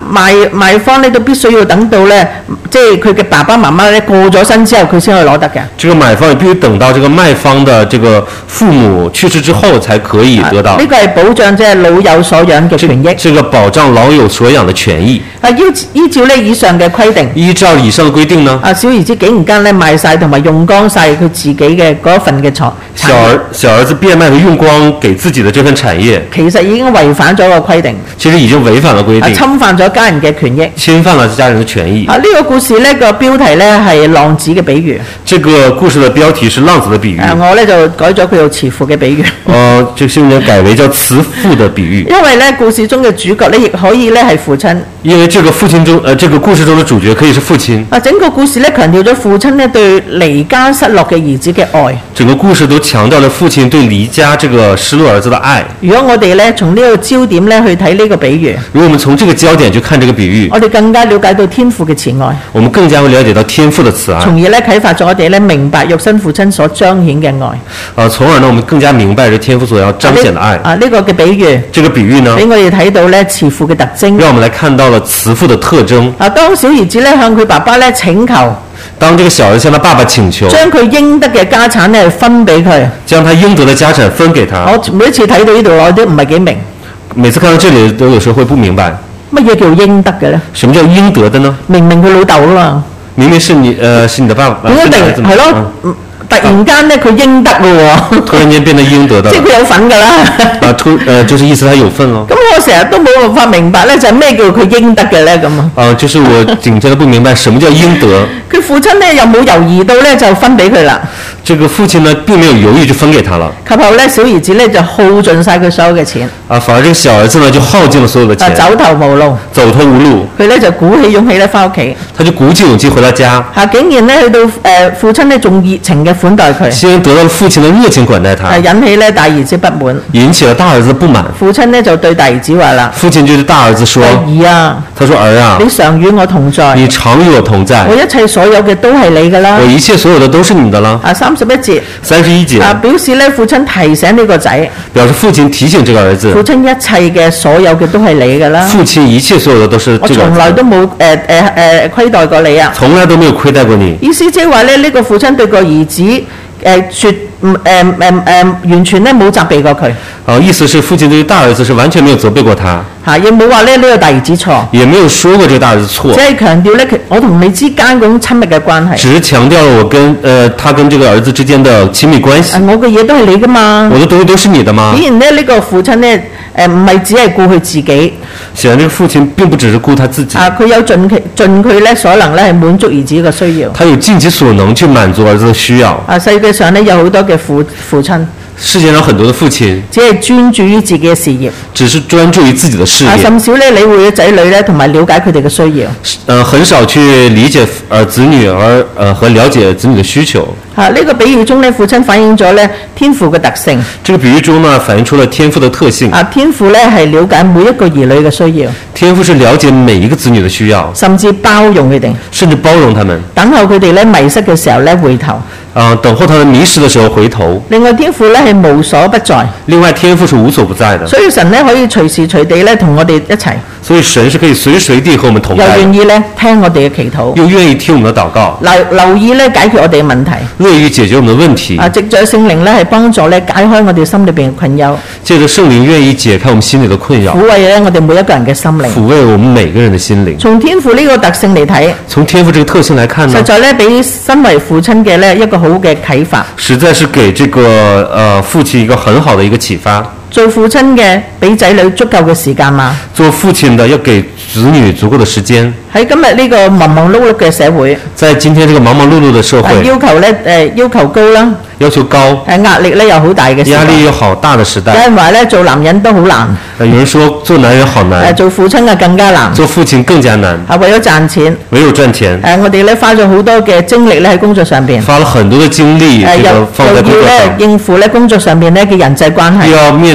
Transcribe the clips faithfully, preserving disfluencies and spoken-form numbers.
賣賣方咧都必須要等到咧，即係佢嘅爸爸媽媽咧過咗身之後，佢先可以攞得嘅。 這個買方也必須等到這個賣方的這個父母去世之後才可以得到。 呢個係保障即係老有所養嘅權益。 這個保障老有所養的權益。 啊，依依照呢以上嘅規定。 依照以上嘅規定呢？ 啊，小兒子竟然間咧賣晒同埋用光晒佢自己嘅嗰一份嘅財。 小兒小兒子變賣和用光給自己的這份產業， 其實已經違反咗個規定。 其實已經違反了規定。 侵犯咗家人嘅權益。 侵犯了家人的權益。 啊，呢、這個故事呢個標題呢係浪子嘅比喻。 這個故事的標題是浪子的比喻。 啊，我呢就改咗佢做慈父嘅比喻。 哦，這個新人改為叫慈父的比喻。 因為呢故事中嘅主角呢亦可以呢係父親。 因為這個父親中，呃，這個故事中的主角可以是父親。 啊，整個故事呢強調咗父親呢對離家失落嘅兒子嘅愛。 整個故事都強調了父親對離家這個失落兒子的愛。 如果我哋呢從呢個焦點呢去睇呢個比喻， 如果我們從這個焦點去看這個比喻， 我哋更加了解到天父嘅慈愛。 我們更加會了解到天父的慈愛， 從而呢啟發咗我哋呢明白肉身父親所彰顯嘅愛。 啊，從而呢我們更加明白這天父所要彰顯的愛。 啊，呢、這個嘅比喻， 這個比喻呢， 俾我哋睇到呢慈父嘅特徵。 讓我們來看到了慈父的特徵。 啊，當小兒子呢向佢爸爸呢請求。 當這個小兒向他爸爸請求， 將佢應得嘅家產呢分俾佢， 將他應得的家產分給他。 我每一次睇到呢度，我都唔係幾明。 每次看到這裡，都有時候會不明白， 乜嘢叫應得嘅呢？ 什麼叫應得的呢？ 明明佢老豆啊嘛，明明是你，呃，是你的爸爸。 點解突係咯？嗯突然間咧，佢應得咯喎！ 突然間變得應得的， 即係佢有份㗎啦。 啊，突，呃，就是意思他有份咯。 咁我成日都冇辦法明白咧，就係咩叫佢應得嘅咧咁啊？ 啊，就是我緊張得不明白，什麼叫應得？ 佢父親咧又冇猶豫到咧，就分俾佢啦。 這個父親呢並沒有猶豫就分給他了。 及後咧，小兒子咧就耗盡晒佢所有嘅錢。 啊，反而這個小兒子呢就耗盡了所有的錢。 啊，走投無路。 走投無路。 佢咧就鼓起勇氣咧翻屋企。他就鼓起勇氣回到家。 嚇、啊！竟然咧去到誒、呃、父親咧仲熱情嘅款待佢。 先得到了父親的熱情款待他。 係引起咧大兒子不滿。 引起了大兒子不滿。 父親咧就對大兒子話啦。 父親就對大兒子說： 兒啊， 他說兒啊， 你常與我同在。 你常與我同在。 我一切所有嘅都係你㗎啦。 我一切所有的都是你的啦。 啊，三十一節。 三十一節。 啊，表示咧父親提醒呢個仔。 表示父親提醒這個兒子。 父親一切嘅所有嘅都係你㗎啦。 父親一切所有的都是這個兒子。 我從來都冇誒誒誒虧待過你啊。 從來都沒有虧待過你。 意思即係話咧，呢、這個父親對個兒子誒絕唔誒誒誒完全咧冇責備過佢。 哦，意思是父親對大兒子是完全沒有責備過他。 嚇，亦冇話咧呢個大兒子錯。 也沒有說過這個大兒子錯。 只係強調咧，我同你之間嗰種親密嘅關係。 只是強調了我跟呃他跟這個兒子之間的親密關係。 我嘅嘢都係你㗎嘛。 我的東西都是你的嗎？ 顯然咧，呢個父親咧誒唔係只係顧佢自己。 顯然，這個父親並不只是顧他自己。 啊，佢有盡其盡佢咧所能咧係滿足兒子嘅需要。 他有盡其所能去滿足兒子的需要。 啊，世界上咧有好多嘅父父親。 世界上很多的父親只係專注於自己嘅事業， 只是專注於自己的事業， 啊、甚少咧理會仔女咧同埋了解佢哋嘅需要。 呃，很少去理解呃子女而呃和了解子女的需求。 啊，呢、這個比喻中咧，父親反映咗咧天父嘅特性。 這個比喻中呢，反映出了天父的特性。 啊，天父咧係了解每一個兒女嘅需要。天父是了解每一個子女嘅需要，甚至包容佢哋，甚至包容他們，等候佢哋咧迷失嘅時候咧回頭。啊、呃，等候他們迷失的時候回頭。另外，天父咧係無所不在。另外，天父是無所不在的。所以神咧可以隨時隨地咧同我哋一齊。所以神是可以隨時隨地和我們同在。又願意咧聽我哋嘅祈禱，又願意聽我們的禱告，留留意咧解決我哋嘅問題，樂意解決我們的問題。啊，藉着聖靈咧係幫助咧解開我哋心裏邊嘅困擾。借着聖靈願意解開我們心裏的困擾，撫慰咧我哋每一個人嘅心靈，撫慰我們每個人的心靈。從天父呢個特性嚟睇，從天父這個特性來看呢，實在咧俾身為父親嘅咧一個好嘅啟發。實在是給這個呃父親一個很好的一個啟發。做父親嘅俾仔女足夠嘅時間嘛？做父親的要給子女足夠的時間。喺今日呢個忙忙碌碌嘅社會，在今天這個忙忙碌碌的社會，要求咧誒、呃、要求高啦，要求高，誒壓力咧又好大嘅時代，壓力又好大的時代。有人話咧做男人都好難，有人說做男人好難，誒做父親啊更加難，做父親更加難。係為咗賺錢，為咗賺錢。誒我哋咧花咗好多嘅精力咧喺工作上邊，花了很多嘅精力，誒又又要咧應付咧工作上邊咧嘅人際關係，要面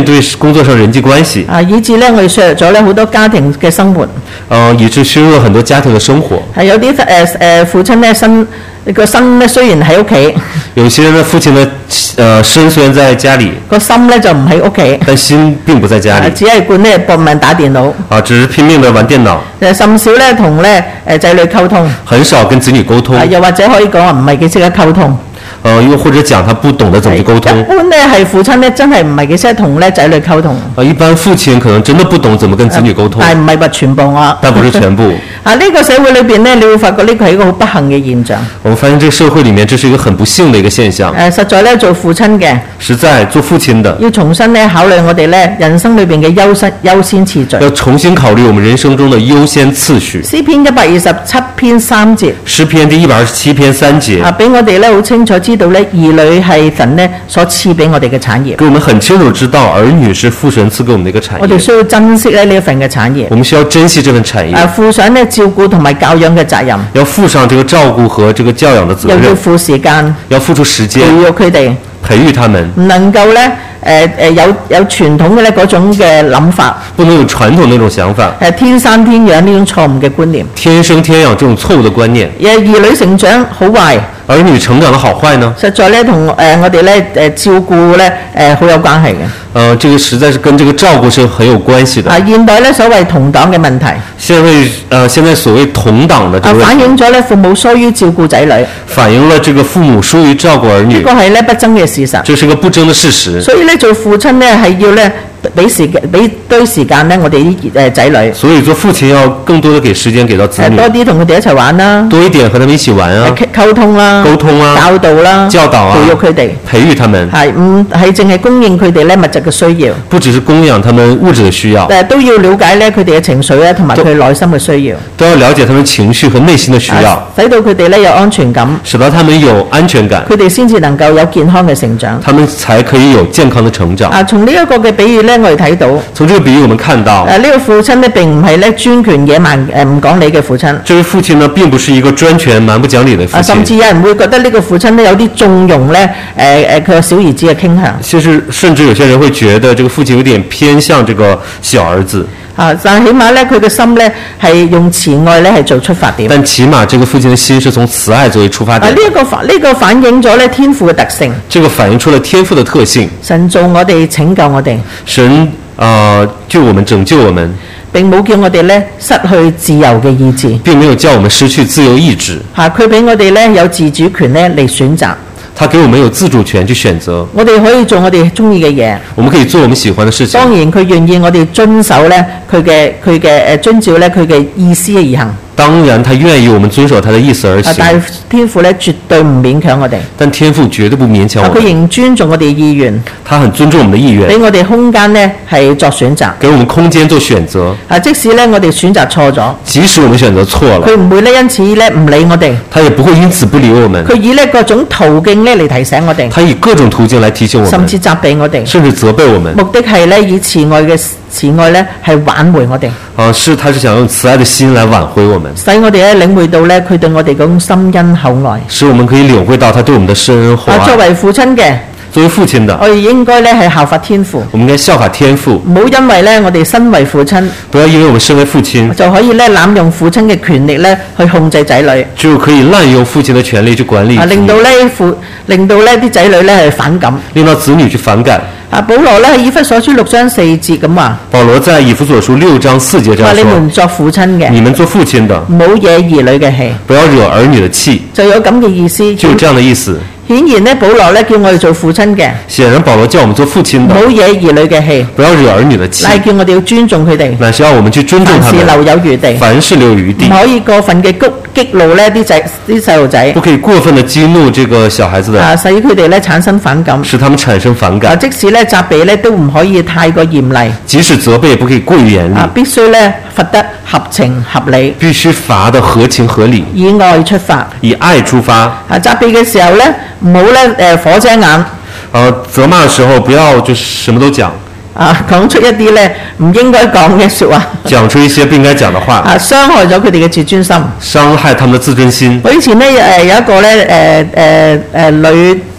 面對工作上人際關係啊，以致咧我哋削弱咗咧好多家庭嘅生活。 呃，以致削弱很多家庭嘅生活。 係有啲誒誒父親咧身個身咧雖然喺屋企， 有些人嘅父親嘅誒身雖然在家裡， 個心咧就唔喺屋企， 但心並不在家裡， 只係慣咧搏命打電腦。 啊，只是拼命地玩電腦。 誒，甚少咧同咧誒仔女溝通。 很少跟子女溝通。 又或者可以講話唔係幾識得溝通。 呃，又或者講他不懂得怎麼去溝通。 一般咧係父親咧真係唔係幾識得同咧仔女溝通。 啊，一般父親可能真的不懂怎麼跟子女溝通。 但係唔係話全部啊。 但不是全部。 啊，呢、這個社會裏邊咧，你會發覺呢個係一個好不幸嘅現象。 我們發現這個社會裡面，這是一個很不幸的一個現象。 誒，實在咧做父親嘅， 實在做父親的， 要重新咧考慮我哋咧人生裏邊嘅優先優先次序。 要重新考慮我們人生中的優先次序。 詩篇一百二十七篇三節。 詩篇第一百二十七篇三節。 啊，俾我哋咧好清楚知道咧，兒女係神咧所賜俾我哋嘅產業。 給我們很清楚知道，兒女是父神賜給我們的一個產業。 我哋需要珍惜咧呢一份嘅產業。 我們需要珍惜這份產業。 啊，負上咧照顧同埋教養嘅責任。 要負上這個照顧和這個教養的責任。 又要付時間。 要付出時間。 培育佢哋。 培育他們。 唔能夠咧。誒誒有有傳統嘅咧嗰種嘅諗法， 不能有傳統那種想法。 誒天生天養呢種錯誤嘅觀念。 天生天養這種錯誤嘅觀念。 誒兒女成長好壞。 兒女成長的好壞呢？ 實在咧同誒我哋咧誒照顧咧誒好有關係嘅。 呃，這個實在是跟這個照顧是很有關係的。 啊，現代咧所謂同黨嘅問題。 現在呃現在所謂同黨的這個問題。啊，反映咗咧父母疏於照顧仔女。 反映了這個父母疏於照顧兒女。 呢個係咧不爭嘅事實。 這是一個不爭的事實。 所以咧做父親咧係要咧俾時間俾多時間咧我哋啲誒仔女。 所以做父親要更多的給時間給到子女。 多啲同佢哋一齊玩啦。 多一點和他們一起玩啊。 溝通啦。 溝通啊。 教導啦。 教導啊。 培育佢哋。 培育他們。 係唔係淨係供應佢哋咧物質嘅需要？ 不只是供養他們物質嘅需要。誒都要了解咧佢哋嘅情緒咧同埋佢內心嘅需要。 都要了解他們情緒和內心嘅需要。 使到佢哋咧有安全感。 使到他們有安全感。 佢哋先至能夠有健康嘅成長。 他們才可以有健康的成長。 啊，從呢一個嘅比喻咧，我哋睇到。 從這個比喻，我們看到。 誒，呢個父親咧並唔係咧專權野蠻誒唔講理嘅父親。 這位父親呢並不是一個專權蠻不講理嘅父親。 甚至有人會覺得呢個父親咧有啲縱容咧誒誒佢個小兒子嘅傾向。 其實甚至有些人會覺得這個父親有點偏向這個小兒子。 啊，但係起碼咧佢嘅心咧係用慈愛咧係做出發點。 但起碼這個父親嘅心是從慈愛作為出發點。 啊，呢、這、一個反呢、這個反映咗咧天父嘅特性。 這個反映出了天父嘅特性。 神造我哋，拯救我哋。 神啊、呃，救我們，拯救我們。 並冇叫我哋咧失去自由嘅意志。 並沒有叫我們失去自由意志。 嚇，佢俾我哋咧有自主權咧嚟選擇。 他給我們有自主權去選擇。 我哋可以做我哋中意嘅嘢。 我們可以做我們喜歡的事情。 當然，佢願意我哋遵守咧佢嘅佢嘅誒遵照咧佢嘅意思而行。 當然，他願意我們遵守他的意思而行。 但係天父咧絕對唔勉強我哋。 但天父絕對不勉強我們。 佢仍尊重我哋意願。 他很尊重我們的意願。 俾我哋空間咧係作選擇。 給我們空間做選擇。 啊，即使咧我哋選擇錯咗。 即使我們選擇錯了。 佢唔會咧因此咧唔理我哋。 他也不會因此不理我們。 佢以咧各種途徑咧嚟提醒我哋。 他以各種途徑來提醒我們。 甚至責備我哋。 甚至責備我們。 目的係咧以慈愛嘅慈愛咧係挽回我哋。 啊，是，他是想用慈愛的心來挽回我們。 使我哋咧領會到咧佢對我哋嗰種深恩厚愛。 使我們可以領會到他對我們的深恩厚愛。 作為父親嘅。 作為父親的， 我哋應該咧係效法天父。 我們應該效法天父。 唔好因為咧我哋身為父親， 不要因為我們身為父親， 就可以咧濫用父親嘅權力咧去控制仔女。 就可以濫用父親的權力去管理。啊， 令到咧父，令到咧啲仔女咧係反感。 令到子女去反感。 啊，保羅咧喺以弗所書六章四節咁話。 保羅在以弗所書六章四節這樣說。 你們作父親嘅， 你們做父親的， 唔好惹兒女嘅氣， 不要惹兒女的氣。 就有咁嘅意思。 就有這樣的意思。 顯然咧，保羅咧叫我哋做父親嘅。 顯然，保羅叫我們做父親的， 唔好惹兒女嘅氣， 不要惹兒女的氣。 乃叫我哋要尊重佢哋， 乃是要我們去尊重他們。 凡事留有餘地， 凡事留有餘地， 唔可以過分嘅激激怒咧啲仔啲細路仔， 不可以過分的激怒這個小孩子的， 啊，使佢哋咧產生反感， 使他們產生反感。 啊，即使咧責備咧都唔可以太過嚴厲， 即使責備也不可以過於嚴厲， 啊，必須咧罰得合情合理， 必須罰得合情合理， 以愛出發， 以愛出發。 啊，責備嘅時候咧唔好咧誒火遮眼， 啊，責罵嘅時候不要就什麼都講。 啊，講出一啲咧唔應該講嘅説話， 講出一些不應該講的話， 啊，傷害咗佢哋嘅自尊心， 傷害他們的自尊心。 我以前咧誒有一個咧誒誒誒女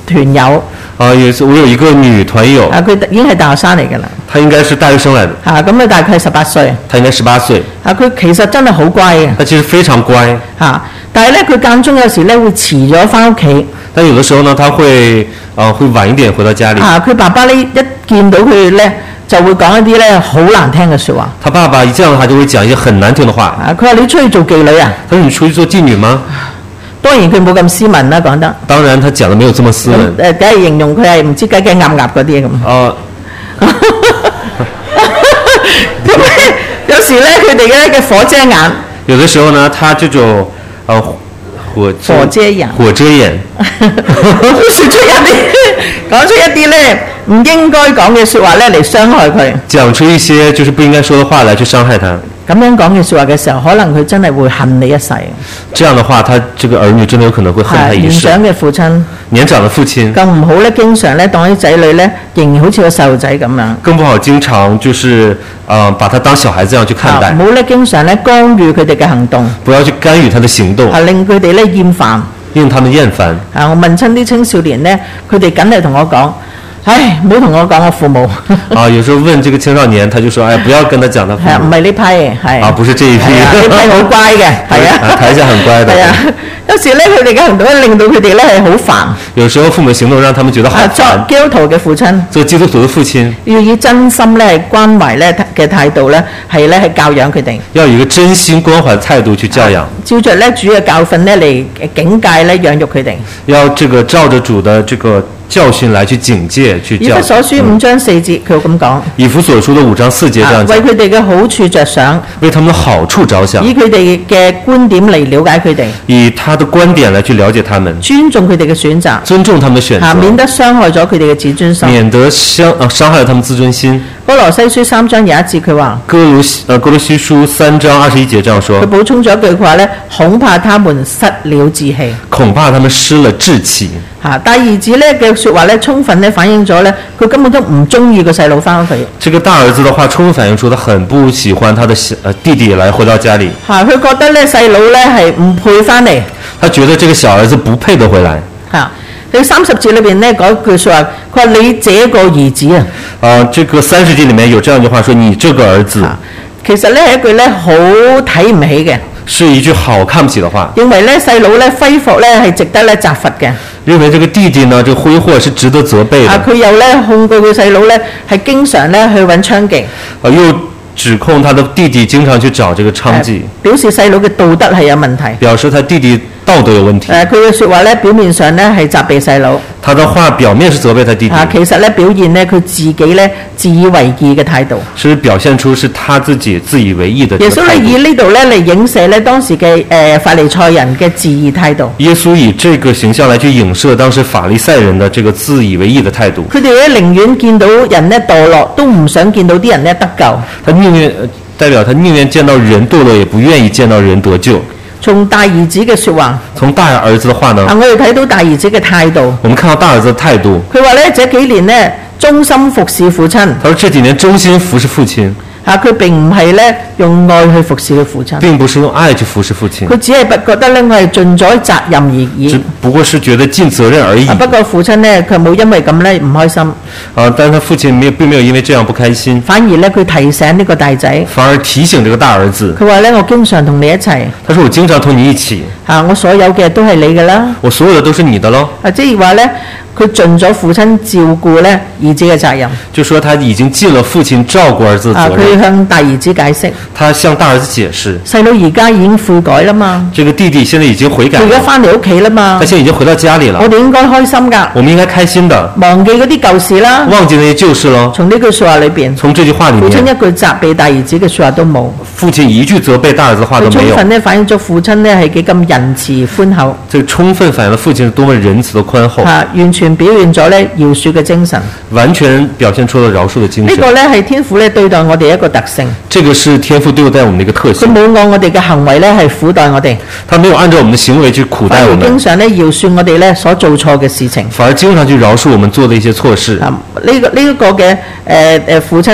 團友。 啊，有我有一個女團友。 啊，佢已經係大學生嚟㗎啦。 她應該是大學生來的。 嚇，咁佢大概十八歲。 她應該十八歲。 啊，佢其實真係好乖嘅。 她其實非常乖。 嚇，但係咧，佢間中有時咧會遲咗翻屋企。 但有的時候呢，他會啊、呃、會晚一點回到家裡。 啊，佢爸爸咧一見到佢咧就會講一啲咧好難聽嘅説話。他爸爸一見到他就會講一些很難聽的話。 啊，佢話你出去做妓女啊？ 他說你出去做妓女嗎？ 當然佢冇咁斯文啦，講得。 當然，他講得沒有這麼斯文。 誒，梗係形容佢係唔知雞雞鴨鴨嗰啲咁。哦。咁咧，有時咧，佢哋嘅嘅火遮眼。 有的時候呢，他這種呃火火遮眼。 火遮眼。 說出一啲，講出一啲咧唔應該講嘅説話咧嚟傷害佢。 講出一些就是不應該說的話來去傷害他。 咁樣講嘅説話嘅時候，可能佢真係會恨你一世。 這樣的話，他這個兒女真的有可能會恨他一世。 年長嘅父親， 年長的父親更唔好咧，經常咧當啲仔女咧，仍然好似個細路仔咁樣。 更不好經常就是呃把他當小孩子這樣去看待。 唔好咧，經常咧干預佢哋嘅行動。 不要去干預他的行動。 啊，令佢哋咧厭煩。 令他們厭煩。 啊，我問親啲青少年咧，佢哋梗係同我講。唉，唔好同我講我父母。 啊，有時候問這個青少年，他就說：哎，不要跟他講他父母。 係唔係呢批？係。 啊，不是這一批。 呢批好乖嘅，係啊。 台下很乖的。 係啊，有時咧，佢哋嘅行動令到佢哋咧係好煩。 有時候父母行動讓他們覺得好煩。 作基督徒嘅父親。 做基督徒嘅父親。 要以真心咧關懷咧嘅態度咧，係咧係教養佢哋。 要以一個真心關懷態度去教養。 照着咧主嘅教訓咧嚟警戒咧養育佢哋。 要這個照着主的這個教訓來去警戒去教。以弗所書五章四節佢咁講。 以弗所書的五章四節這樣講。 為佢哋嘅好處着想。 為他們的好處着想。 以佢哋嘅觀點嚟了解佢哋。 以他的觀點來去了解他們。 尊重佢哋嘅選擇。 尊重他們的選擇。 免得傷害咗佢哋嘅自尊心。 免得傷啊傷害了他們自尊心。 歌羅西書三章有一節佢話。 歌羅西呃歌羅西書三章二十一節這樣說。 佢補充咗一句佢話咧，恐怕他們失了志氣。 恐怕他們失了志氣。 嚇！大兒子咧嘅説話咧，充分咧反映咗咧，佢根本都唔中意個細佬翻屋企。 這個大兒子的話，充分反映出他很不喜歡他的小呃弟弟來回到家裡。 嚇！佢覺得咧細佬咧係唔配翻嚟。 他覺得這個小兒子不配得回來。 嚇！佢三十節裏邊咧嗰句説話，佢話你這個兒子啊。 啊，這個三十節裡面有這樣一句話，說你這個兒子。 其實咧係一句咧好睇唔起嘅。 是一句好看不起的話。 認為咧細佬咧揮霍咧係值得咧責罰嘅。 認為這個弟弟呢，這個揮霍是值得責備的。 啊，佢又咧控告佢細佬咧係經常咧去揾娼妓。 啊，又指控他的弟弟經常去找這個娼妓。 表示細佬嘅道德係有問題。 表示他弟弟道德有問題。 誒，佢嘅説話咧表面上咧係責備細佬。他的話表面是責備他弟弟。 啊，其實咧表現咧佢自己咧自以為義嘅態度。 是表現出是他自己自以為義的。 耶穌咧以呢度咧嚟影射咧當時嘅誒法利賽人嘅自義態度。 耶穌以這個形象來去影射當時法利賽人的這個自以為義的態度。 佢哋咧寧願見到人咧墮落，都唔想見到啲人咧得救。 他寧願代表他寧願見到人墮落，也不願意見到人得救。 從大兒子嘅説話， 從大兒子的話呢？ 啊，我哋睇到大兒子嘅態度。 我們看到大兒子的態度。 佢話咧，這幾年呢，忠心服侍父親。 他說這幾年忠心服侍父親。 啊，佢並唔係咧用愛去服侍佢父親。 並不是用愛去服侍父親。 佢只係不覺得咧，我係盡咗責任而已。 只不過是覺得盡責任而已。 啊，不過父親呢，佢冇因為咁咧唔開心。 啊，但是他父親沒有並沒有因為這樣不開心。 反而咧，佢提醒呢個大仔。 反而提醒這個大兒子。 佢話咧，我經常同你一齊。 他說我經常同你一起。 啊，我所有嘅都係你嘅啦。 我所有的都是你的咯。 啊，即係話咧。佢盡咗父親照顧咧兒子嘅責任， 就說他已經盡了父親照顧兒子的責任。 佢、啊、向大兒子解釋， 他向大兒子解釋， 細佬而家已經悔改啦嘛。 這個弟弟現在已經悔改了， 佢而家翻嚟屋企啦嘛。 他現在已經回到家裡了。 我哋應該開心㗎。 我們應該開心的， 忘記嗰啲舊事啦。 忘記那些舊事咯。 從呢句説話裏邊， 從這句話裡面， 父親一句責備大兒子嘅説話都冇。 父親一句責備大兒子的話都沒有。 充分咧反映咗父親咧係幾咁仁慈寬厚。 這個充分反映了父親是多麼仁慈的寬厚。 啊，完全表現咗咧。饒恕嘅精神， 完全表現出了饒恕的精神。 呢個咧係天父咧對待我哋一個特性。 這個是天父對待我們的一個特性。 佢冇按我哋嘅行為咧係苦待我哋。 他沒有按照我們的行為去苦待我們。 經常咧饒恕我哋咧所做錯嘅事情。 反而經常去饒恕我們做的一些錯事。 啊，呢個呢一個嘅誒誒父親咧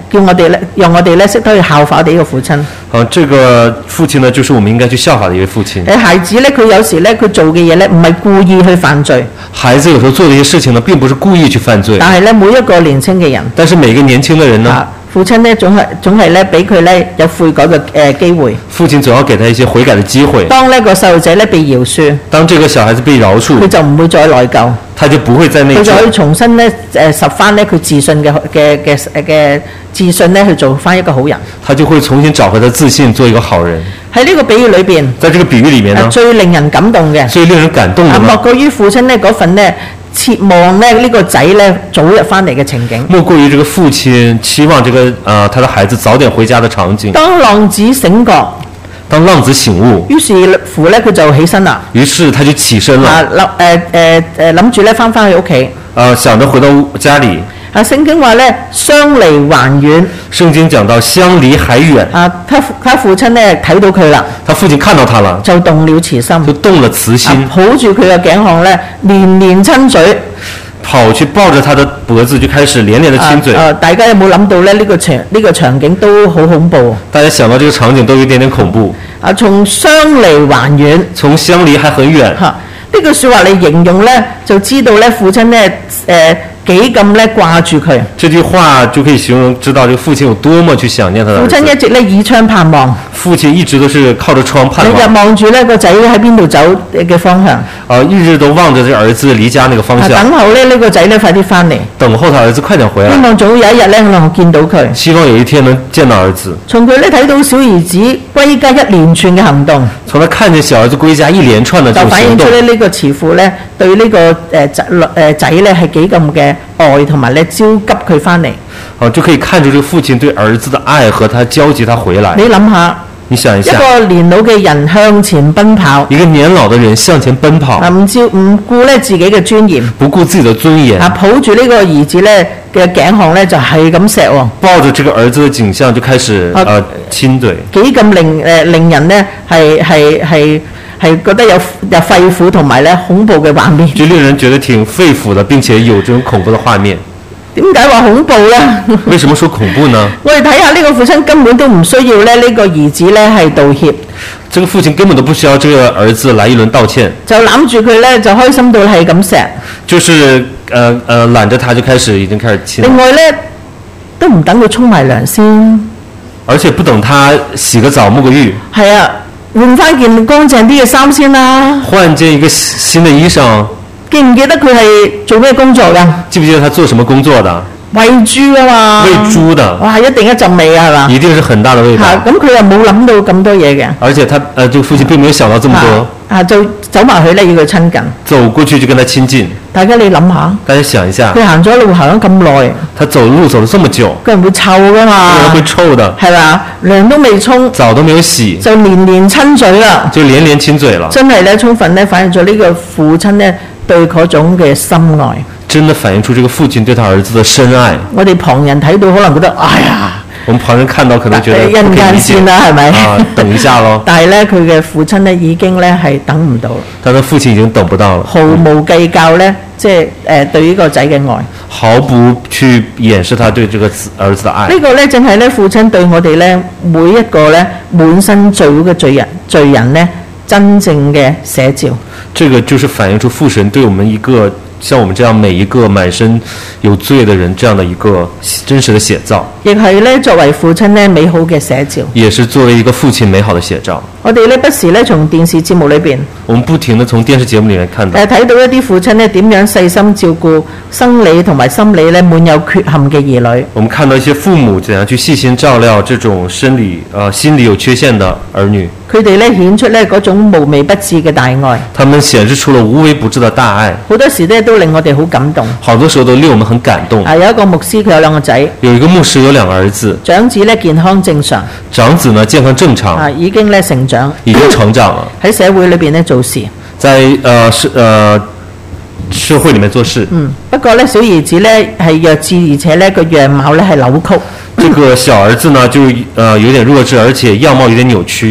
叫我哋咧，讓我哋咧識得去效法我哋呢個父親。 啊，這個父親呢，就是我們應該去效法的一位父親。 誒，孩子咧，佢有時咧，佢做嘅嘢咧，唔係故意去犯罪。 孩子有時候做的一些事情呢，並不是故意去犯罪。 但係咧，每一個年輕嘅人， 但是每個年輕嘅人呢，啊、 父親咧總係總係咧俾佢咧有悔改嘅誒機會。 父親總要給他一些悔改嘅機會。 當呢個細路仔咧被饒恕， 當這個小孩子被饒恕， 佢就唔會再內疚。 他就不會再內疚，佢就可以重新咧誒拾翻咧佢自信嘅嘅嘅嘅自信咧去做翻一個好人。 他就會重新找回他自信，做一個好人。 喺呢個比喻裏邊， 在這個比喻裡面呢， 最令人感動嘅， 最令人感動嘅， 莫過於父親咧嗰份咧期望咧呢個仔咧早日翻嚟嘅情景。 莫過於這個父親期望這個啊、呃、他的孩子早點回家的場景。 當浪子醒覺。 當浪子醒悟， 於是乎咧佢就起身啦。 於是他就起身了。 啊諗誒誒誒諗住咧翻返去屋企。 啊，想着回到家裡。 啊，聖經話咧相離還遠。 聖經講到相離還遠。 啊，他他父親咧睇到佢啦。 他父親看到他了， 就動了慈心。 就動了慈心。 啊、抱住佢嘅頸項咧，連連親嘴。 跑去抱着他的脖子，就開始連連的親嘴。 啊啊、大家有冇諗到咧？呢、這個場呢、這個場景都好恐怖。 大家想到這個場景都有點點恐怖。 啊，從相離還遠。 從相離還很遠。 嚇、啊，呢句説話嚟形容咧，就知道咧父親咧誒。呃幾咁咧掛住佢， 這句話就可以形容知道這個父親有多麼去想念他的兒子。 父親一直咧倚窗盼望， 父親一直都是靠着窗盼望。 你就望住咧個仔喺邊度走嘅方向。 啊，日日都望着這兒子離家那個方向。 等候咧呢個仔咧快啲翻嚟。 等候他兒子快點回來。 希望總有一日咧可能見到佢。 希望有一天能見到兒子。 從佢咧睇到小兒子歸家一連串嘅行動。 從他看見小兒子歸家一連串的這種行動。 就反映出咧呢個慈父咧對呢個誒仔誒仔咧係幾咁嘅愛同埋咧焦急佢翻嚟。 哦，就可以看出這個父親對兒子的愛和他焦急他回來。 你諗下。 你想一下， 一個年老嘅人向前奔跑， 一個年老的人向前奔跑， 唔照唔顧咧自己嘅尊嚴， 不顧自己的尊嚴， 啊抱住呢個兒子咧嘅頸項咧就係咁錫喎， 抱着這個兒子的頸項就開始啊、呃、親嘴， 幾咁令誒、呃、令人咧係係係係覺得有有肺腑同埋咧恐怖嘅畫面， 就令人覺得挺肺腑的，並且有這種恐怖的畫面。 點解話恐怖呢？ 為什麼說恐怖呢？ 我哋睇下呢個父親根本都唔需要咧呢個兒子咧係道歉。 這個父親根本都不需要這個兒子來一輪道歉。 就攬住佢咧就開心到係咁錫。就是呃呃攬着他就開始已經開始親。 另外咧都唔等佢沖埋涼先。 而且不等他洗個澡沐個浴。係啊，換翻件乾淨啲嘅衫先啦。 換件一個新的衣裳。 記唔記得佢係做咩工作㗎？ 記唔記得他做什麼工作的？ 餵豬啊嘛。餵豬的。 哇，一定一陣味啊，係嘛？ 一定是很大的味道。 咁佢又冇諗到咁多嘢嘅。 而且他，呃，這個父親並沒有想到這麼多。 啊，就走埋去咧，要佢親近。走過去就跟他親近。 大家你諗下。 大家想一下。 佢行咗路行咗咁耐。 他走路走了這麼久。 個人會臭㗎嘛。 個人會臭的。係嘛？涼都未沖。 澡都沒有洗。 就連連親嘴啦。 就連連親嘴了。真係咧，充分咧反映咗呢個父親咧對嗰種嘅深愛。真的反映出這個父親對他兒子的深愛。我哋旁人睇到可能覺得，哎呀， 我們旁人看到可能覺得人間先啦，係咪？ 啊，等一下咯。 但係咧，佢嘅父親咧已經咧係等唔到。 他的父親已經等不到了。 毫無計較咧，即係誒對呢個仔嘅愛。 毫不去掩飾他對這個兒子的愛。呢個咧正係咧父親對我哋咧每一個咧滿身罪污嘅罪人罪人咧真正嘅寫照。 這個就是反映出父神對我們一個像我們這樣每一個滿身有罪的人這樣的一個真實的寫照， 亦係咧作為父親咧美好嘅寫照， 也是作為一個父親美好的寫照。 我哋咧不時咧從電視節目裏邊， 我們不停地從電視節目裏面看到， 誒睇到一啲父親咧點樣細心照顧生理同埋心理咧滿有缺陷嘅兒女。 我們看到一些父母怎樣去細心照料這種生理、呃心理有缺陷的兒女。 佢哋咧顯出咧嗰種無微不至嘅大愛， 他們顯示出了無微不至的大愛。 好多時咧都令我哋好感動， 好多時候都令我們很感動。 啊，有一個牧師佢有兩個仔， 有一個牧師有兩個兒子， 長子咧健康正常， 長子呢健康正常， 啊已經咧成長， 已經成長了， 喺社會裏邊咧做事， 在呃社呃社會裏面做事。 嗯，不過咧小兒子咧係弱智，而且咧個樣貌咧係扭曲。 這個小兒子呢就呃有點弱智，而且樣貌有點扭曲。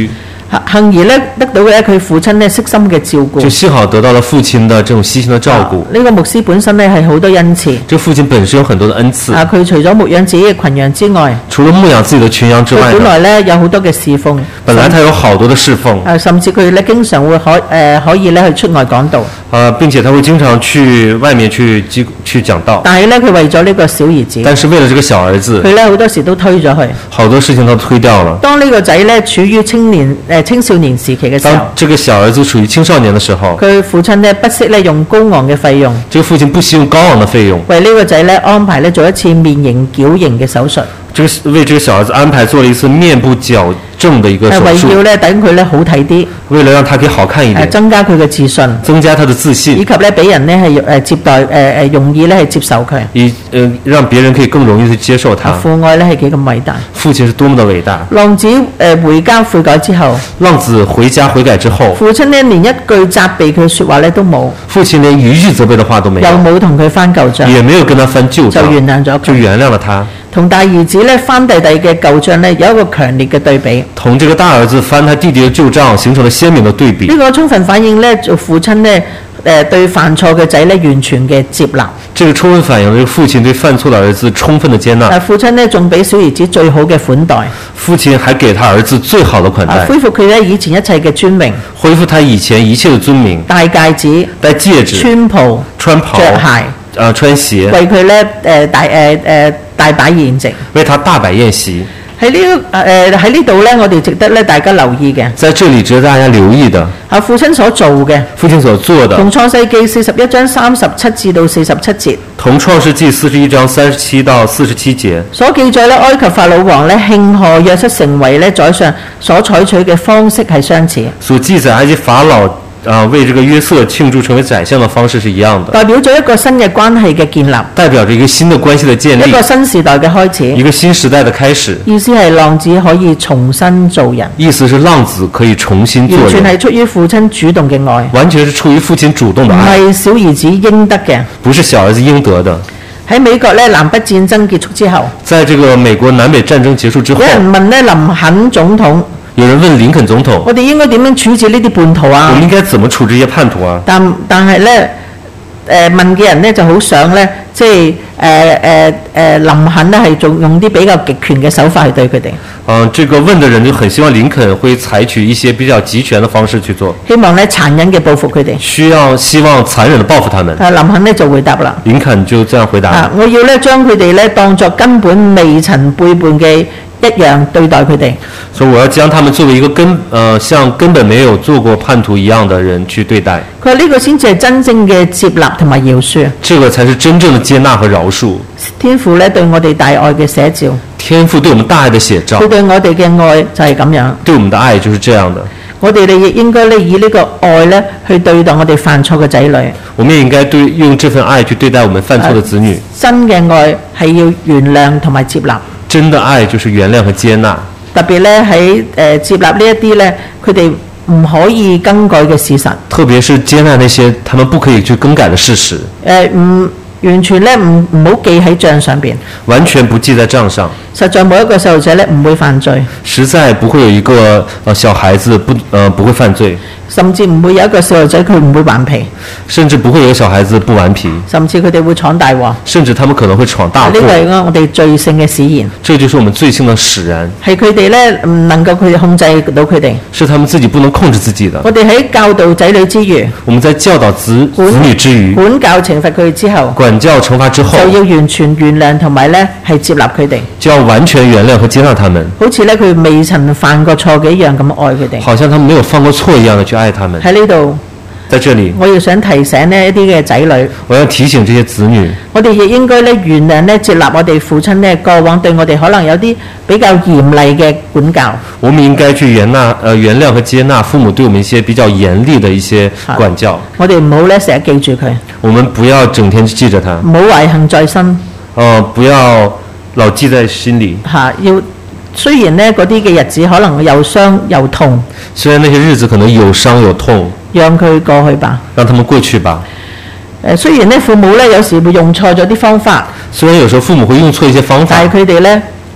幸而咧得到咧佢父親咧悉心嘅照顧， 就幸好得到了父親的這種悉心的照顧。呢、 啊這個牧師本身咧係好多恩賜， 這父親本身有很多的恩賜。 啊，佢除咗牧養自己嘅群羊之外， 除了牧養自己的群羊之外， 佢本來咧有好多嘅侍奉。 本來他有好多的侍奉。 啊，甚至佢咧經常會可誒、呃、可以咧去出外講道。 啊，並且他會經常去外面去去講道。 但係咧佢為咗呢個小兒子， 但是為了這個小兒子， 佢咧好多時都推咗佢， 好多事情都推掉了。當呢個仔咧處於青年誒、呃、青少年時期嘅時候， 當這個小兒子處於青少年的時候， 佢父親咧不惜咧用高昂嘅費用， 這個父親不惜用高昂的費用， 為呢個仔咧安排咧做一次面型矯形嘅手術。 這個為這個小兒子安排做了一次面部矯正的一個手術， 為要咧等佢咧好睇啲， 為了讓他可以好看一點， 增加佢嘅自信， 增加他的自信， 以及咧俾人咧係誒接待誒誒容易咧係接受佢， 以呃讓別人可以更容易去接受他。 父愛咧係幾咁偉大， 父親是多麼的偉大。 浪子誒回家悔改之後， 浪子回家悔改之後， 父親咧連一句責備佢説話咧都冇， 父親連一句責備的話都沒有， 又冇同佢翻舊帳， 也沒有跟他翻舊帳， 就原諒咗佢， 就原諒了他。 同大兒子咧翻弟弟嘅舊帳咧有一個強烈嘅對比， 同這個大兒子翻他弟弟嘅舊帳形成了鮮明的對比。 呢個充分反映咧做父親咧誒對犯錯嘅仔咧完全嘅接納。 這個充分反映了父親對犯錯的兒子充分的接納。 父親咧仲俾小兒子最好嘅款待， 父親還給他兒子最好的款待， 恢復佢咧以前一切嘅尊榮， 恢復他以前一切的尊名， 戴戒指， 戴戒指， 穿袍， 穿袍， 着鞋， 呃穿鞋， 為佢咧誒大誒誒、呃、大擺宴席， 為他大擺宴席。 喺呢誒喺呢度咧，我哋值得咧大家留意嘅。 在這裡值得大家留意的， 啊父親所做嘅， 父親所做的， 從創世記四十一章三十七至到四十七節， 同創世記四十一章三十七到四十七節所記載咧，埃及法老王咧慶賀約瑟成為咧宰相所採取嘅方式係相似。 所記載埃及法老啊，為這個約瑟慶祝成為宰相的方式是一樣的， 代表咗一個新嘅關係嘅建立， 代表着一個新的關係的建立， 一個新時代嘅開始， 一個新時代的開始。 意思係浪子可以重新做人， 意思是浪子可以重新做人， 完全係出於父親主動嘅愛， 完全是出於父親主動的愛， 唔係小兒子應得嘅， 不是小兒子應得的。 喺美國咧南北戰爭結束之後， 在這個美國南北戰爭結束之後， 有人問咧林肯總統。 有人問林肯總統： 我哋應該點樣處置呢啲叛徒啊？ 我們應該怎麼處置這些叛徒啊？ 但但係咧，誒、呃、問嘅人咧就好想咧，即係誒誒誒林肯咧係仲用啲比較極權嘅手法去對佢哋。 嗯，這個問的人就很希望林肯會採取一些比較極權的方式去做， 希望咧殘忍嘅報復佢哋。需要希望殘忍的報復他們。 啊，林肯咧就回答啦。 林肯就這樣回答。 啊，我要咧將佢哋咧當作根本未曾背叛嘅一樣對待佢哋， 所以我要將他們作為一個根，呃，像根本沒有做過叛徒一樣的人去對待。 佢話呢個先至係真正嘅接納同埋饒恕。 這個才是真正的接納和饒恕。 天父咧對我哋大愛嘅寫照。 天父對我們大愛的寫照。 佢對我哋嘅愛就係咁樣。 對我們的愛就是這樣的。 我哋咧亦應該咧以呢個愛咧去對待我哋犯錯嘅仔女。 我們也應該對用這份愛去對待我們犯錯的子女。 真嘅愛係要原諒同埋接納。 真的愛就是原諒和接納。 特別咧喺誒接納呢一啲咧，佢哋唔可以更改嘅事實。 特別是接納那些他們不可以去更改的事實。 誒唔完全咧唔唔好記喺帳上邊。 完全不記在帳上。 實在冇一個細路仔咧唔會犯罪。 實在不會有一個呃小孩子不呃不會犯罪。 甚至唔會有一個細路仔佢唔會頑皮。 甚至不會有小孩子不頑皮。 甚至佢哋會闖大禍。 甚至他們可能會闖大禍。 呢個係我哋罪性嘅使然。 這就是我們罪性的使然。 係佢哋咧唔能夠佢哋控制到佢哋。 是他們自己不能控制自己的。 我哋喺教導仔女之餘， 我們在教導子子女之餘， 管教懲罰佢哋之後， 管教懲罰之後， 就要完全原諒同埋咧係接納佢哋。 就要完全原諒和接納他們。 好似咧佢未曾犯過錯嘅一樣咁愛佢哋。 好像他們沒有犯過錯一樣的去愛他們。 喺呢度。 在這裡， 我要想提醒呢一啲嘅仔女， 我要提醒這些子女， 我哋亦應該咧原諒咧接納我哋父親咧過往對我哋可能有啲比較嚴厲嘅管教。 我們應該去原納，呃原諒和接納父母對我們一些比較嚴厲的一些管教。 我哋唔好咧成日記住佢， 我們不要整天記着他， 唔好懷恨在心。 哦、呃，不要老記在心裡。 嚇，要雖然咧嗰啲嘅日子可能又傷又痛， 雖然那些日子可能有傷有痛。 讓佢過去吧， 讓他們過去吧。 誒，雖然咧父母咧有時會用錯咗啲方法， 雖然有時候父母會用錯一些方法， 但係佢哋咧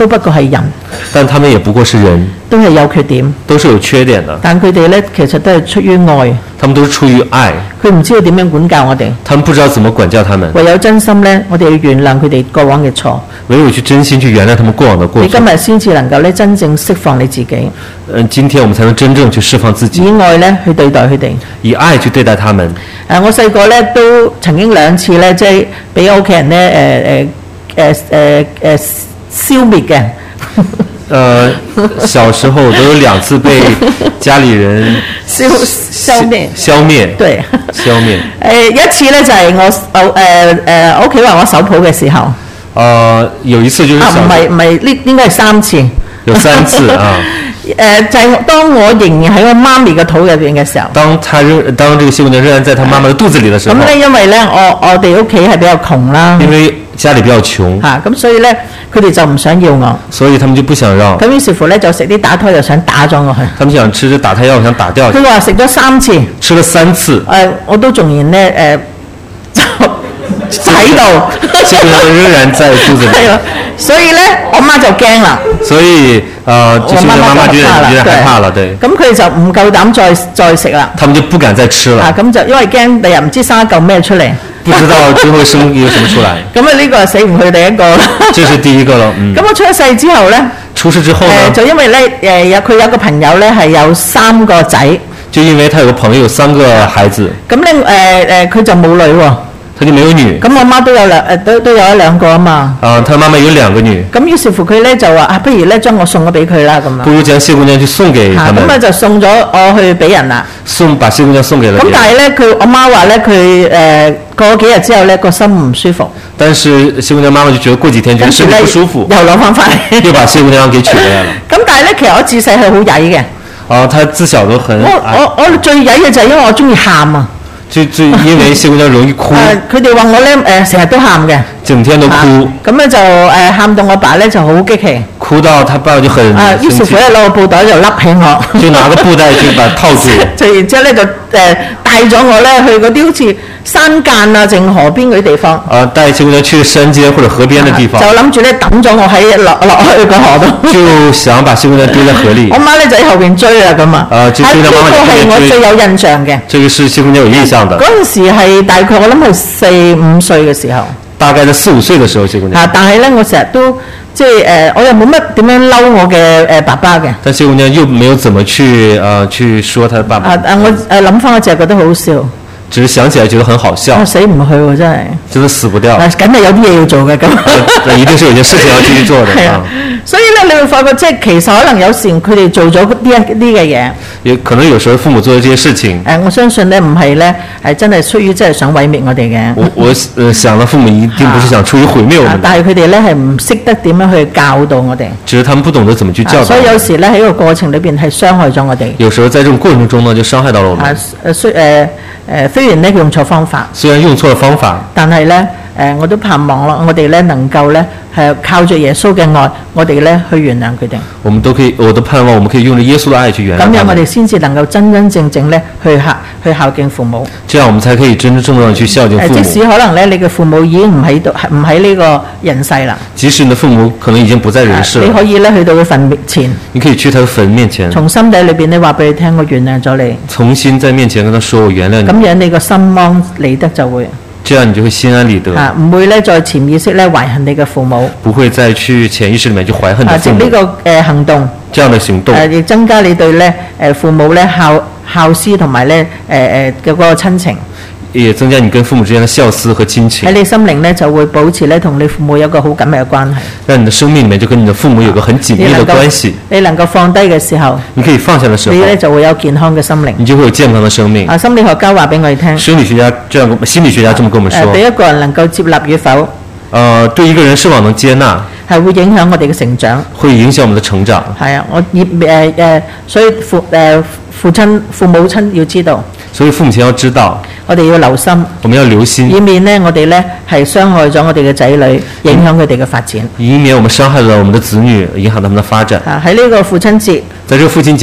都不過係人。 但他們也不過是人， 都係有缺點， 都是有缺點的。 但佢哋咧其實都係出於愛， 他們都是出於愛。 佢唔知道點樣管教我哋， 他們不知道怎麼管教他們。 唯有真心咧，我哋要原諒佢哋過往嘅錯。 唯有去真心去原諒他們過往的過錯。你今日先至能夠咧真正釋放你自己。 嗯，今天我們才能真正去釋放自己。 以愛咧去對待佢哋， 以愛去對待他們。 誒，我細個咧都曾經兩次咧，即係俾屋企人咧誒誒誒誒誒消滅嘅。 呃，小時候都有兩次被家裡人消消滅， 消滅， 對， 消滅。 誒，一次咧就係我我誒誒屋企話我手抱嘅時候。 呃，有一次就是。啊， 唔係唔係，呢應該係三次。 有三次啊。 誒，就係當我仍然喺我媽咪嘅肚入邊嘅時候。 當他仍當這個謝姑娘仍然在她媽媽的肚子裡的時候。 咁咧，因為咧，我我哋屋企係比較窮啦。 因為家裡比較窮。嚇， 咁所以咧，佢哋就唔想要我。 所以他們就不想讓。咁於是乎咧，就食啲打胎藥，想打咗我去。 他們想吃啲打胎藥，想打掉。 佢話食咗三次。 吃了三次。 誒，我都仲然咧誒，就喺度。 謝姑娘仍然在肚子裡。 係啊，所以咧，我媽就驚啦。所以。呃，就是媽媽就有點害怕了，對。咁佢就唔夠膽再再食啦。他們就不敢再吃了。啊，咁就因為驚第日唔知生一嚿咩出嚟。不知道最後生一個什麼出來。咁啊，呢個係死唔去第一個啦。這是第一個咯，嗯。咁我出咗世之後咧。出世之後呢？誒，就因為咧，誒有佢有個朋友咧係有三個仔。就因為他有個朋友有三個孩子。咁咧，誒誒，佢就冇女喎。他就沒有女。咁我媽都有兩誒，都都有一兩個啊嘛。啊，他媽媽有兩個女。咁於是乎佢咧就話啊，不如咧將我送咗俾佢啦咁啊。不如將謝姑娘去送給他們。咁啊就送咗我去俾人啦。送把謝姑娘送給了別人。咁但係咧，佢我媽話咧，佢誒過咗幾日之後咧，個心唔舒服。但是謝姑娘媽媽就覺得過幾天覺得身體不舒服。又攞翻翻嚟。又把謝姑娘給娶回來了。咁但係咧，其實我自細係好曳嘅。哦，他自小都很。我我我最曳嘅就係因為我中意喊啊。最最因為謝姑娘容易哭。誒，佢哋話我咧誒成日都喊嘅。整天都哭。咁咧就誒喊到我爸咧就好激氣。哭到他爸就很。啊，於是乎咧攞個布袋就笠起我。就拿個布袋就把套住。就然之後咧就誒帶咗我咧去嗰啲好似山間啊、淨河邊嗰啲地方。啊，帶謝姑娘去山間或者河邊嘅地方。就諗住咧抌咗我喺落落去個河度。就想把謝姑娘丟在河裡。我媽咧就喺後邊追啦咁啊。啊，就謝姑娘媽媽就追。係我最有印象嘅。這個是謝姑娘有印象的。嗰陣時係大概我諗係四五歲嘅時候。大概在四五歲嘅時候，謝姑娘。啊，但係咧，我成日都即係誒，我又冇乜點樣嬲我嘅誒爸爸嘅。但謝姑娘又沒有怎麼去誒、呃、去說她的爸爸。啊啊！我誒諗翻，我淨係覺得好笑。只是想起來覺得很好笑。我死唔去喎，真係。真係死不掉。梗係有啲嘢要做嘅咁。那一定是有些事情要繼續做的。係啊。所以咧，你會發覺即係其實可能有時佢哋做咗呢一啲嘅嘢。也可能有時候父母做咗這些事情。誒，我相信咧唔係咧係真係出於真係想毀滅我哋嘅。我我誒想啦，父母一定不是想出於毀滅我們。但係佢哋咧係唔識得點樣去教導我哋。只是他們不懂得怎麼去教導。所以有時咧喺個過程裏邊係傷害咗我哋。有時候在這種過程中呢，就傷害到了我們。啊誒雖誒誒，雖然咧用錯方法。雖然用錯了方法。但係咧。誒，我都盼望咯，我哋咧能夠咧係靠著耶穌嘅愛，我哋咧去原諒佢哋。我們都可以，我都盼望我們可以用着耶穌嘅愛去原諒。咁樣我哋先至能夠真真正正咧去孝去孝敬父母。這樣我們才可以真真正正去孝敬父母。即使可能咧，你嘅父母已經唔喺度，唔喺呢個人世啦。即使你嘅父母可能已經不在人世。你可以咧去到佢墳前。你可以去他嘅墳面前。從心底裏邊咧話俾佢聽，我原諒咗你。重新在面前跟他說，我原諒你。咁樣你個心安理得就會。這樣你就會心安理得。啊，唔會咧再潛意識咧懷恨你嘅父母。不會再去潛意識裡面去懷恨你父母。啊，即呢個誒行動。這樣的行動。誒，亦增加你對咧誒父母咧孝孝思同埋咧誒誒嘅嗰個親情。也增加你跟父母之間的孝思和親情。喺你心靈咧就會保持咧同你父母有個好緊密嘅關係。讓你的生命裡面就跟你的父母有個很緊密的關係。你能夠放低嘅時候，你可以放下的時候，你咧就會有健康嘅心靈。你就會有健康的生命。啊，心理學家話俾我哋聽。心理學家這樣，心理學家這麼跟我們說。誒，對一個人能夠接納與否？呃，對一個人是否能接納，係會影響我哋嘅成長。會影響我們的成長。係啊，我以誒誒，所以父誒父親父母親要知道。所以父母親要知道，我哋要留心，我們要留心，以免呢我哋呢係傷害咗我哋嘅仔女，影響佢哋嘅發展。以免我們傷害了我們的子女，影響他們的發展。啊，喺呢個父親節，在這個父親節呢，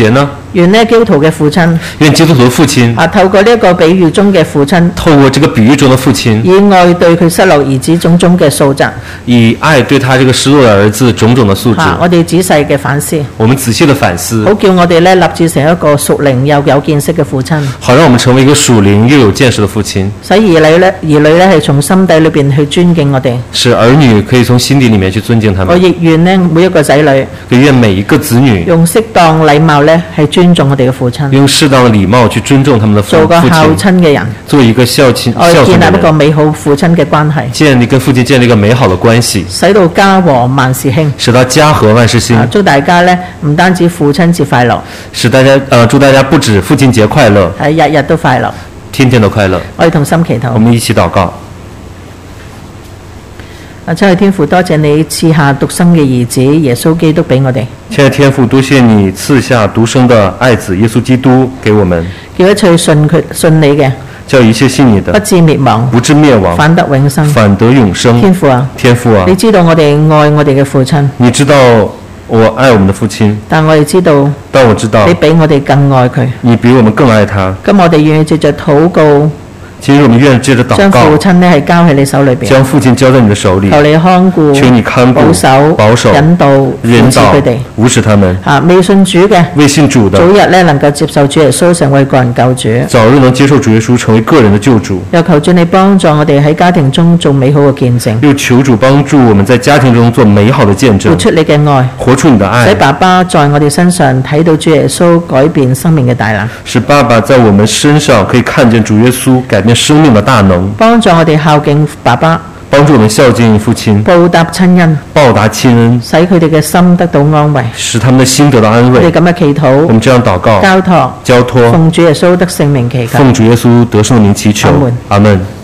願呢基督徒嘅父親， 願基督徒的父親啊，透過呢一個比喻中嘅父親， 透過這個比喻中的父親， 以愛對佢失落兒子種種嘅素質， 以愛對他這個失落的兒子種種的素質。 啊，我哋仔細嘅反思， 我們仔細的反思， 好叫我哋咧立志成一個屬靈又有見識嘅父親， 好讓我們成為一個屬靈又有見識的父親， 使兒女咧兒女咧係從心底裏邊去尊敬我哋， 使兒女可以從心底裏面去尊敬他們。 我亦願呢每一個仔女， 亦願每一個子女用適當禮貌咧係尊重我哋嘅父親， 用適當的禮貌去尊重他們的父親， 做個孝親嘅人， 做一個孝親， 我建立一個美好父親嘅關係， 建立跟父親建立一個美好的關係， 使到家和萬事興， 使到家和萬事興。 啊，祝大家咧唔單止父親節快樂， 使大家呃祝大家不止父親節快樂， 係日日都快樂， 天天都快樂。 我哋同心祈禱， 我們一起禱告。 啊，親愛天父，多謝你賜下獨生嘅兒子耶穌基督俾我哋。 親愛天父，多謝你賜下獨生的愛子耶穌基督給我們， 叫一切信佢信你嘅， 叫一切信你的不至滅亡， 不至滅亡， 反得永生， 反得永生。 天父啊， 天父啊， 你知道我哋愛我哋嘅父親， 你知道我愛我們的父親， 但我哋知道， 但我知道你比我哋更愛佢， 你比我們更愛他。 咁我哋願意藉着禱告。 其實我們願意借着禱告， 將父親呢係交喺你手裏邊， 將父親交在你的手裏， 求你看顧， 求你看顧， 保守， 保守， 引導， 引導佢哋， 扶持他們。 啊，未信主嘅， 未信主的， 早日呢能夠接受主耶穌成為個人救主， 早日能接受主耶穌成為個人的救主。 又求主你幫助我哋喺家庭中做美好嘅見證， 又求主幫助我們在家庭中做美好的見證， 活出你嘅愛， 活出你的愛， 使爸爸在我哋身上睇到主耶穌改變生命嘅大能， 使爸爸在我們身上可以看見主耶穌改變生命的大能。 幫助我哋孝敬爸爸， 幫助我們孝敬父親， 報答親恩， 報答親恩， 使佢哋嘅心得到安慰， 使他們的心得到安慰。 我哋咁樣祈禱， 我們這樣禱告， 交託， 交託， 奉主耶穌得聖名祈求， 奉主耶穌得聖名祈求，阿門。